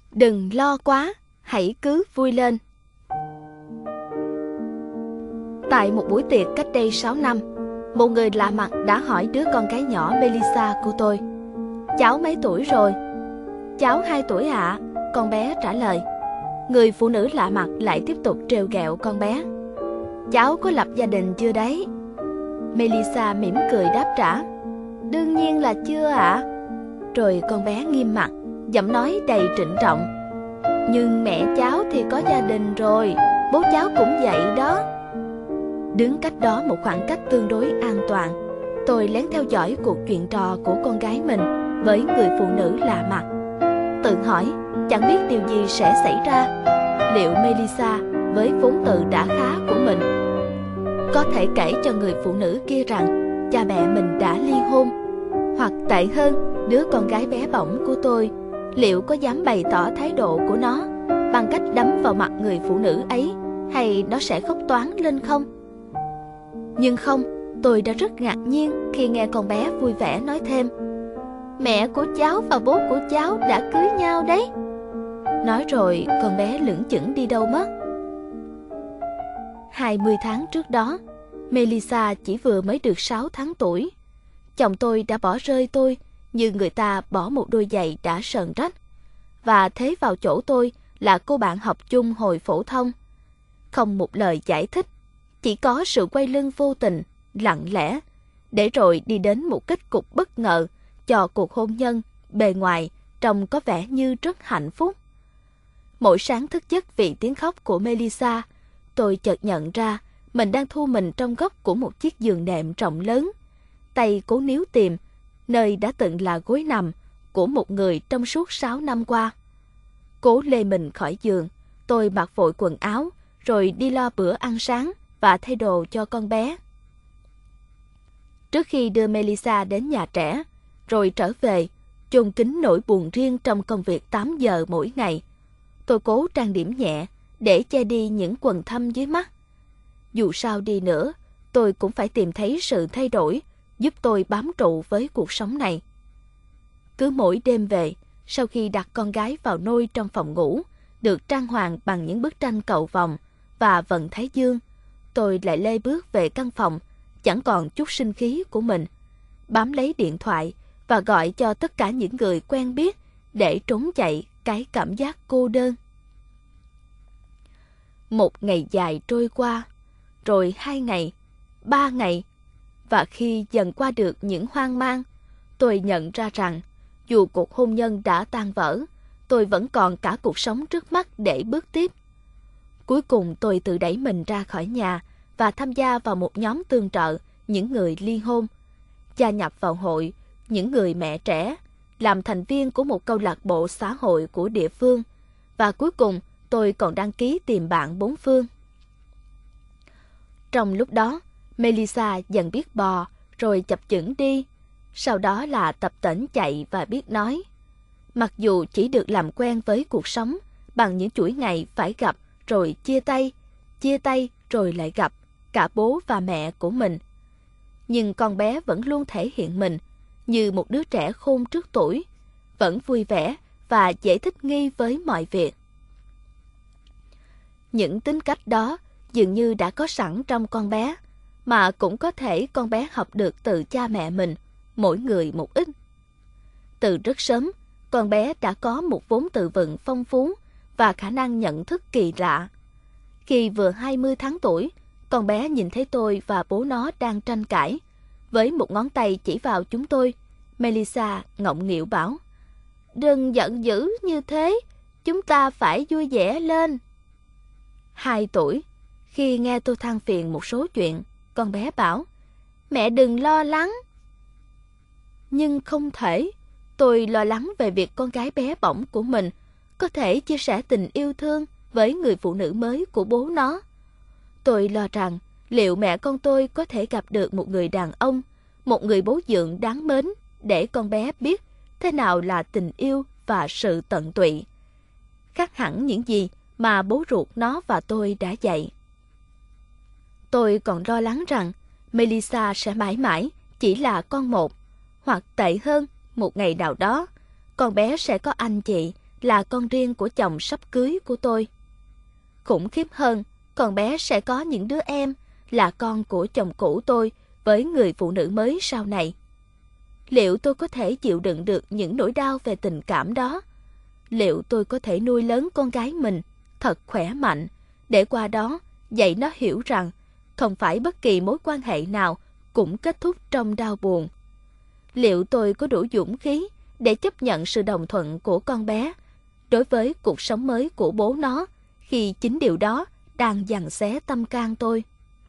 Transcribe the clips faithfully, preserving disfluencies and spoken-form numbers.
Đừng lo quá, hãy cứ vui lên. Tại một buổi tiệc cách đây sáu năm, một người lạ mặt đã hỏi đứa con gái nhỏ Melissa của tôi: "Cháu mấy tuổi rồi?" "Cháu hai tuổi ạ," con bé trả lời. Người phụ nữ lạ mặt lại tiếp tục trêu ghẹo con bé: "Cháu có lập gia đình chưa đấy?" Melissa mỉm cười đáp trả: "Đương nhiên là chưa ạ." Rồi con bé nghiêm mặt, giọng nói đầy trịnh trọng: "Nhưng mẹ cháu thì có gia đình rồi, bố cháu cũng vậy đó." Đứng cách đó một khoảng cách tương đối an toàn, tôi lén theo dõi cuộc chuyện trò của con gái mình với người phụ nữ lạ mặt, tự hỏi chẳng biết điều gì sẽ xảy ra. Liệu Melissa với vốn từ đã khá của mình có thể kể cho người phụ nữ kia rằng cha mẹ mình đã ly hôn? Hoặc tệ hơn, đứa con gái bé bỏng của tôi liệu có dám bày tỏ thái độ của nó bằng cách đấm vào mặt người phụ nữ ấy, hay nó sẽ khóc toáng lên không? Nhưng không, tôi đã rất ngạc nhiên khi nghe con bé vui vẻ nói thêm: "Mẹ của cháu và bố của cháu đã cưới nhau đấy." Nói rồi con bé lững chững đi đâu mất. hai mươi tháng trước đó, Melissa chỉ vừa mới được sáu tháng tuổi. Chồng tôi đã bỏ rơi tôi như người ta bỏ một đôi giày đã sờn rách, và thế vào chỗ tôi là cô bạn học chung hồi phổ thông. Không một lời giải thích, chỉ có sự quay lưng vô tình, lặng lẽ, để rồi đi đến một kết cục bất ngờ cho cuộc hôn nhân bề ngoài trông có vẻ như rất hạnh phúc. Mỗi sáng thức giấc vì tiếng khóc của Melissa, tôi chợt nhận ra mình đang thu mình trong góc của một chiếc giường nệm rộng lớn, tay cố níu tìm nơi đã từng là gối nằm của một người trong suốt sáu năm qua. Cố lê mình khỏi giường, tôi mặc vội quần áo rồi đi lo bữa ăn sáng và thay đồ cho con bé. Trước khi đưa Melissa đến nhà trẻ, rồi trở về, chôn kín nỗi buồn riêng trong công việc tám giờ mỗi ngày, tôi cố trang điểm nhẹ để che đi những quầng thâm dưới mắt. Dù sao đi nữa, tôi cũng phải tìm thấy sự thay đổi giúp tôi bám trụ với cuộc sống này. Cứ mỗi đêm về, sau khi đặt con gái vào nôi trong phòng ngủ, được trang hoàng bằng những bức tranh cầu vồng và vận thái dương, tôi lại lê bước về căn phòng chẳng còn chút sinh khí của mình, bám lấy điện thoại và gọi cho tất cả những người quen biết để trốn chạy cái cảm giác cô đơn. Một ngày dài trôi qua, rồi hai ngày, ba ngày, và khi dần qua được những hoang mang, tôi nhận ra rằng dù cuộc hôn nhân đã tan vỡ, tôi vẫn còn cả cuộc sống trước mắt để bước tiếp. Cuối cùng tôi tự đẩy mình ra khỏi nhà và tham gia vào một nhóm tương trợ những người ly hôn, gia nhập vào hội những người mẹ trẻ, làm thành viên của một câu lạc bộ xã hội của địa phương, và cuối cùng tôi còn đăng ký tìm bạn bốn phương. Trong lúc đó, Melissa dần biết bò, rồi chập chững đi, sau đó là tập tễnh chạy và biết nói. Mặc dù chỉ được làm quen với cuộc sống bằng những chuỗi ngày phải gặp rồi chia tay, chia tay rồi lại gặp cả bố và mẹ của mình, nhưng con bé vẫn luôn thể hiện mình như một đứa trẻ khôn trước tuổi, vẫn vui vẻ và dễ thích nghi với mọi việc. Những tính cách đó dường như đã có sẵn trong con bé, mà cũng có thể con bé học được từ cha mẹ mình, mỗi người một ít. Từ rất sớm, con bé đã có một vốn từ vựng phong phú và khả năng nhận thức kỳ lạ. Khi vừa hai mươi tháng tuổi, con bé nhìn thấy tôi và bố nó đang tranh cãi. Với một ngón tay chỉ vào chúng tôi, Melissa ngọng nghịu bảo: "Đừng giận dữ như thế, chúng ta phải vui vẻ lên." Hai tuổi, khi nghe tôi than phiền một số chuyện, con bé bảo: "Mẹ đừng lo lắng." Nhưng không thể, tôi lo lắng về việc con gái bé bỏng của mình có thể chia sẻ tình yêu thương với người phụ nữ mới của bố nó. Tôi lo rằng liệu mẹ con tôi có thể gặp được một người đàn ông, một người bố dượng đáng mến để con bé biết thế nào là tình yêu và sự tận tụy, khác hẳn những gì mà bố ruột nó và tôi đã dạy. Tôi còn lo lắng rằng Melissa sẽ mãi mãi chỉ là con một, hoặc tệ hơn, một ngày nào đó, con bé sẽ có anh chị là con riêng của chồng sắp cưới của tôi. Khủng khiếp hơn, con bé sẽ có những đứa em là con của chồng cũ tôi với người phụ nữ mới sau này. Liệu tôi có thể chịu đựng được những nỗi đau về tình cảm đó? Liệu tôi có thể nuôi lớn con gái mình thật khỏe mạnh, để qua đó dạy nó hiểu rằng không phải bất kỳ mối quan hệ nào cũng kết thúc trong đau buồn? Liệu tôi có đủ dũng khí để chấp nhận sự đồng thuận của con bé đối với cuộc sống mới của bố nó, khi chính điều đó đang giằng xé tâm can tôi?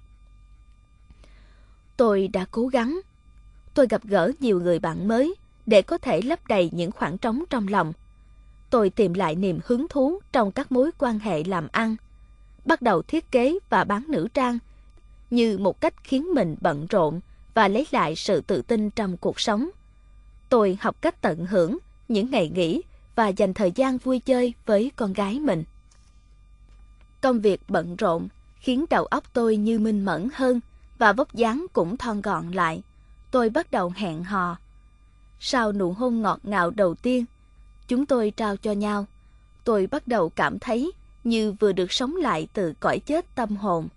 Tôi đã cố gắng. Tôi gặp gỡ nhiều người bạn mới để có thể lấp đầy những khoảng trống trong lòng. Tôi tìm lại niềm hứng thú trong các mối quan hệ làm ăn, bắt đầu thiết kế và bán nữ trang như một cách khiến mình bận rộn và lấy lại sự tự tin trong cuộc sống. Tôi học cách tận hưởng những ngày nghỉ và dành thời gian vui chơi với con gái mình. Công việc bận rộn khiến đầu óc tôi như minh mẫn hơn và vóc dáng cũng thon gọn lại. Tôi bắt đầu hẹn hò. Sau nụ hôn ngọt ngào đầu tiên chúng tôi trao cho nhau, tôi bắt đầu cảm thấy như vừa được sống lại từ cõi chết tâm hồn.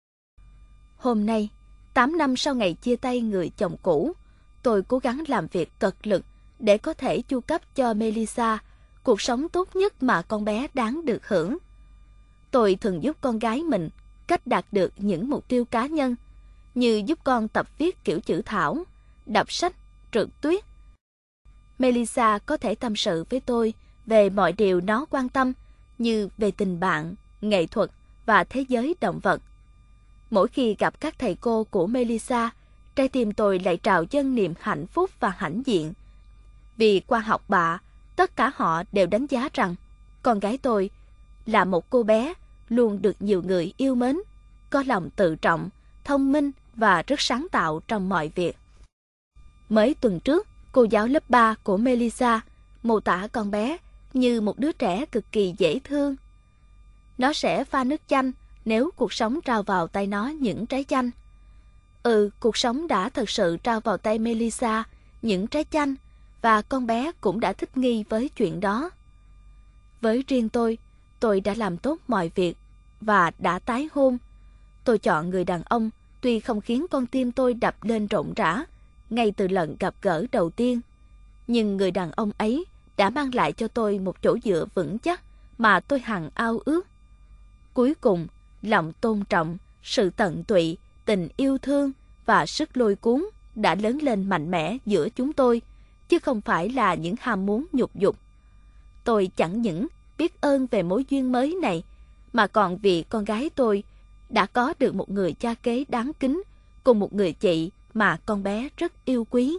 Hôm nay, tám năm sau ngày chia tay người chồng cũ, tôi cố gắng làm việc cật lực để có thể chu cấp cho Melissa cuộc sống tốt nhất mà con bé đáng được hưởng. Tôi thường giúp con gái mình cách đạt được những mục tiêu cá nhân, như giúp con tập viết kiểu chữ thảo, đọc sách, trượt tuyết. Melissa có thể tâm sự với tôi về mọi điều nó quan tâm, như về tình bạn, nghệ thuật và thế giới động vật. Mỗi khi gặp các thầy cô của Melissa, trái tim tôi lại trào dâng niềm hạnh phúc và hãnh diện. Vì qua học bạ, tất cả họ đều đánh giá rằng con gái tôi là một cô bé luôn được nhiều người yêu mến, có lòng tự trọng, thông minh và rất sáng tạo trong mọi việc. Mấy tuần trước, cô giáo lớp ba của Melissa mô tả con bé như một đứa trẻ cực kỳ dễ thương. Nó sẽ pha nước chanh nếu cuộc sống trao vào tay nó những trái chanh. Ừ, cuộc sống đã thực sự trao vào tay Melissa những trái chanh, và con bé cũng đã thích nghi với chuyện đó. Với riêng tôi, tôi đã làm tốt mọi việc và đã tái hôn. Tôi chọn người đàn ông tuy không khiến con tim tôi đập lên rộn rã ngay từ lần gặp gỡ đầu tiên, nhưng người đàn ông ấy đã mang lại cho tôi một chỗ dựa vững chắc mà tôi hằng ao ước. Cuối cùng, lòng tôn trọng, sự tận tụy, tình yêu thương và sức lôi cuốn đã lớn lên mạnh mẽ giữa chúng tôi, chứ không phải là những ham muốn nhục dục. Tôi chẳng những biết ơn về mối duyên mới này, mà còn vì con gái tôi đã có được một người cha kế đáng kính cùng một người chị mà con bé rất yêu quý.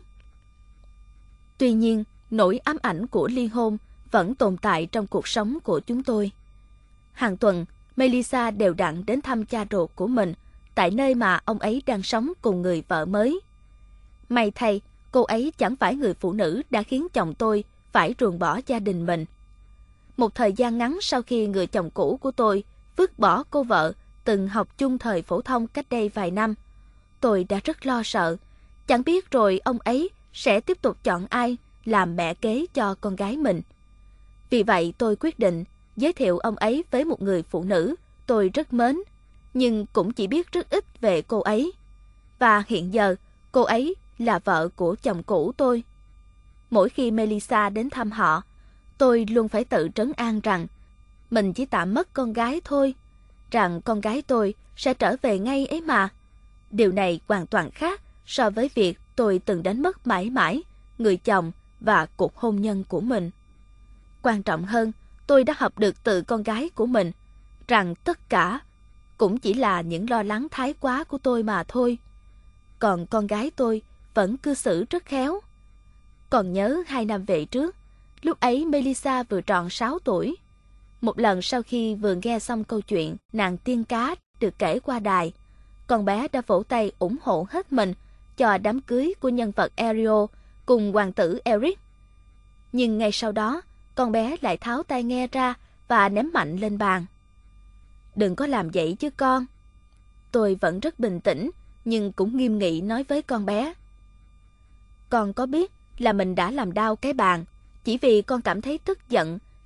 Tuy nhiên, nỗi ám ảnh của ly hôn vẫn tồn tại trong cuộc sống của chúng tôi. Hàng tuần, Melissa đều đặn đến thăm cha ruột của mình tại nơi mà ông ấy đang sống cùng người vợ mới. May thay, cô ấy chẳng phải người phụ nữ đã khiến chồng tôi phải ruồng bỏ gia đình mình. Một thời gian ngắn sau khi người chồng cũ của tôi vứt bỏ cô vợ từng học chung thời phổ thông cách đây vài năm, tôi đã rất lo sợ, chẳng biết rồi ông ấy sẽ tiếp tục chọn ai làm mẹ kế cho con gái mình. Vì vậy tôi quyết định giới thiệu ông ấy với một người phụ nữ tôi rất mến, nhưng cũng chỉ biết rất ít về cô ấy. Và hiện giờ, cô ấy là vợ của chồng cũ tôi. Mỗi khi Melissa đến thăm họ, tôi luôn phải tự trấn an rằng mình chỉ tạm mất con gái thôi, rằng con gái tôi sẽ trở về ngay ấy mà. Điều này hoàn toàn khác so với việc tôi từng đánh mất mãi mãi người chồng và cuộc hôn nhân của mình. Quan trọng hơn, tôi đã học được từ con gái của mình rằng tất cả cũng chỉ là những lo lắng thái quá của tôi mà thôi. Còn con gái tôi vẫn cư xử rất khéo. Còn nhớ hai năm về trước, lúc ấy Melissa vừa tròn sáu tuổi. Một lần sau khi vừa nghe xong câu chuyện nàng tiên cá được kể qua đài, con bé đã vỗ tay ủng hộ hết mình cho đám cưới của nhân vật Ariel cùng hoàng tử Eric. Nhưng ngay sau đó, con bé lại tháo tai nghe ra và ném mạnh lên bàn. Đừng có làm vậy chứ con. Tôi vẫn rất bình tĩnh, nhưng cũng nghiêm nghị nói với con bé. Con có biết là mình đã làm đau cái bàn, chỉ vì con cảm thấy tức giận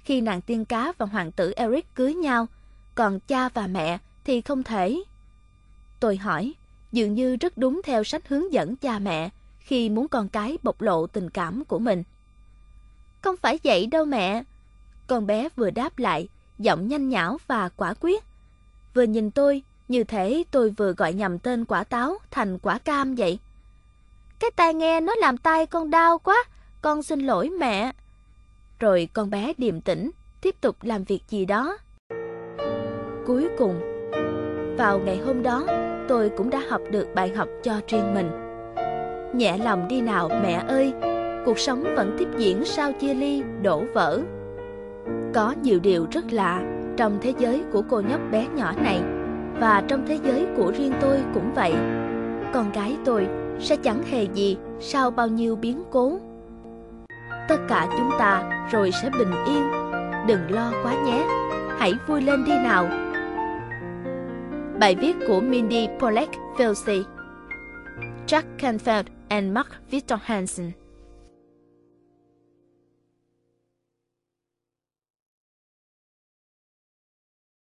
khi nàng tiên cá và hoàng tử Eric cưới nhau, còn cha và mẹ thì không thể. Tôi hỏi, dường như rất đúng theo sách hướng dẫn cha mẹ khi muốn con cái bộc lộ tình cảm của mình. Không phải vậy đâu mẹ. Con bé vừa đáp lại, giọng nhanh nhảu và quả quyết. Vừa nhìn tôi, như thể tôi vừa gọi nhầm tên quả táo thành quả cam vậy. Cái tai nghe nó làm tai con đau quá, con xin lỗi mẹ. Rồi con bé điềm tĩnh, tiếp tục làm việc gì đó. Cuối cùng, vào ngày hôm đó, tôi cũng đã học được bài học cho riêng mình. Nhẹ lòng đi nào mẹ ơi, cuộc sống vẫn tiếp diễn sau chia ly, đổ vỡ. Có nhiều điều rất lạ trong thế giới của cô nhóc bé nhỏ này, và trong thế giới của riêng tôi cũng vậy. Con gái tôi sẽ chẳng hề gì sau bao nhiêu biến cố. Tất cả chúng ta rồi sẽ bình yên. Đừng lo quá nhé, hãy vui lên đi nào. Bài viết của Mindy Pollack Filsey, Jack Canfield and Mark Victor Hansen.